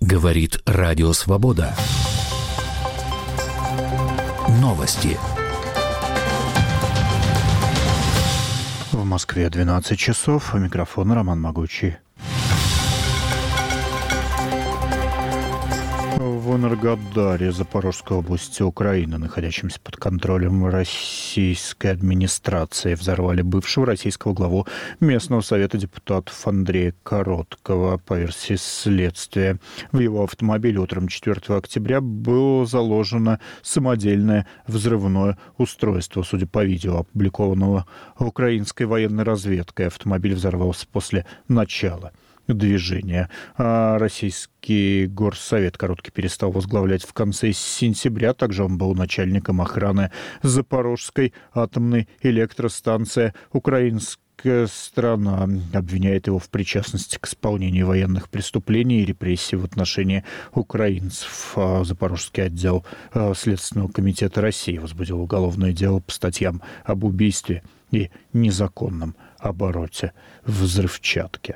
Говорит Радио Свобода. Новости. В Москве 12 часов. У микрофона Роман Могучий. В Энергодаре Запорожской области Украины, находящемся под контролем российской администрации, взорвали бывшего российского главу местного совета депутатов Андрея Короткова. По версии следствия, в его автомобиле утром 4 октября было заложено самодельное взрывное устройство. Судя по видео, опубликованного украинской военной разведкой, автомобиль взорвался после начала движения. Российский горсовет Короткий перестал возглавлять в конце сентября. Также он был начальником охраны Запорожской атомной электростанции. Украинская сторона обвиняет его в причастности к исполнению военных преступлений и репрессий в отношении украинцев. Запорожский отдел Следственного комитета России возбудил уголовное дело по статьям об убийстве и незаконном обороте взрывчатки.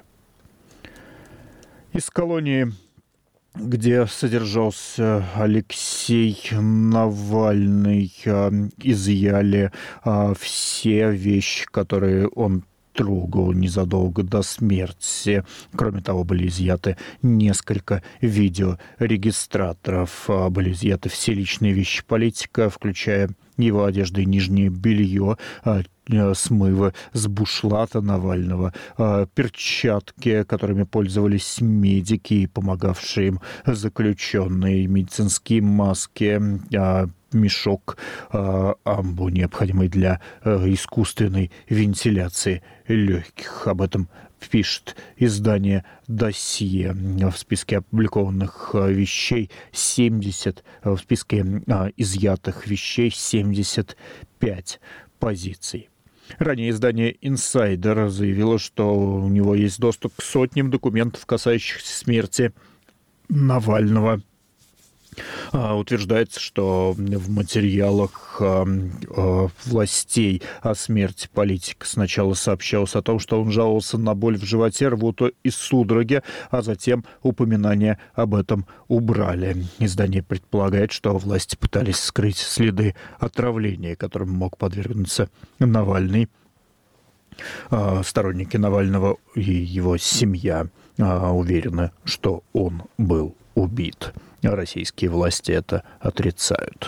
Из колонии, где содержался Алексей Навальный, изъяли все вещи, которые он трогал незадолго до смерти. Кроме того, были изъяты несколько видеорегистраторов. Были изъяты все личные вещи политика, включая его одежду и нижнее белье, смывы с бушлата Навального, перчатки, которыми пользовались медики, помогавшие им заключенные, медицинские маски, мешок амбу, необходимый для искусственной вентиляции легких. Об этом пишет издание «Досье». В списке опубликованных вещей 70, в списке изъятых вещей 75 позиций. Ранее издание «Инсайдер» заявило, что у него есть доступ к сотням документов, касающихся смерти Навального. Утверждается, что в материалах властей о смерти политика сначала сообщалось о том, что он жаловался на боль в животе, рвоту и судороги, а затем упоминания об этом убрали. Издание предполагает, что власти пытались скрыть следы отравления, которым мог подвергнуться Навальный. Сторонники Навального и его семья уверены, что он был убит. Российские власти это отрицают.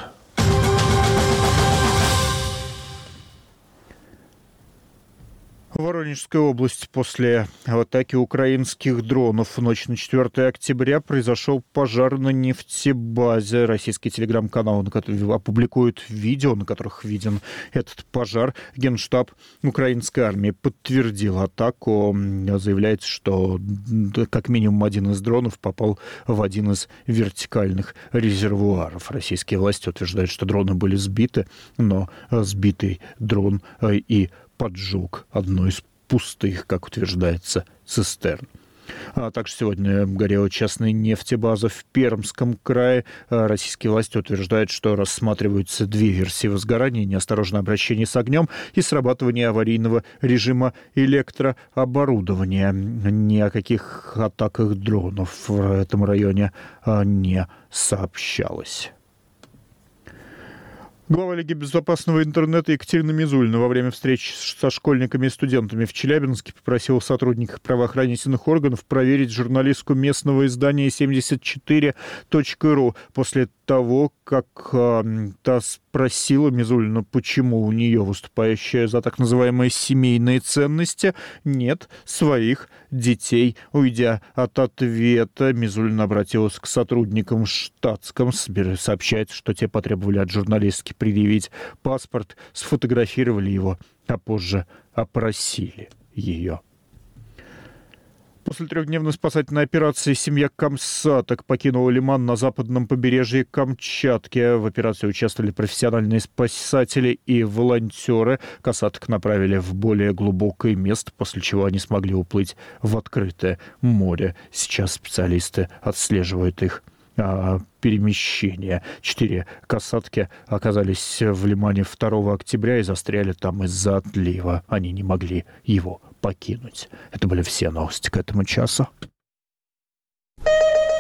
В Воронежской области после атаки украинских дронов в ночь на 4 октября произошел пожар на нефтебазе. Российский телеграм-канал, на который опубликует видео, на которых виден этот пожар. Генштаб украинской армии подтвердил атаку. Заявляется, что как минимум один из дронов попал в один из вертикальных резервуаров. Российские власти утверждают, что дроны были сбиты, но сбитый дрон и поджег одну из пустых, как утверждается, цистерн. Также сегодня горела частная нефтебаза в Пермском крае. Российские власти утверждают, что рассматриваются две версии возгорания: неосторожное обращение с огнем и срабатывание аварийного режима электрооборудования. Ни о каких атаках дронов в этом районе не сообщалось. Глава Лиги безопасного интернета Екатерина Мизулина во время встречи со школьниками и студентами в Челябинске попросила сотрудников правоохранительных органов проверить журналистку местного издания 74.ru после того, как та спросила Мизулину, почему у нее, выступающая за так называемые семейные ценности, нет своих детей. Уйдя от ответа, Мизулина обратилась к сотрудникам в штатском. Сообщается, что те потребовали от журналистки предъявить паспорт, сфотографировали его, а позже опросили ее. После трехдневной спасательной операции семья Камсаток покинула лиман на западном побережье Камчатки. В операции участвовали профессиональные спасатели и волонтеры. Касаток направили в более глубокое место, после чего они смогли уплыть в открытое море. Сейчас специалисты отслеживают их перемещения. 4 касатки оказались в лимане 2 октября и застряли там из-за отлива. Они не могли его покинуть. Это были все новости к этому часу.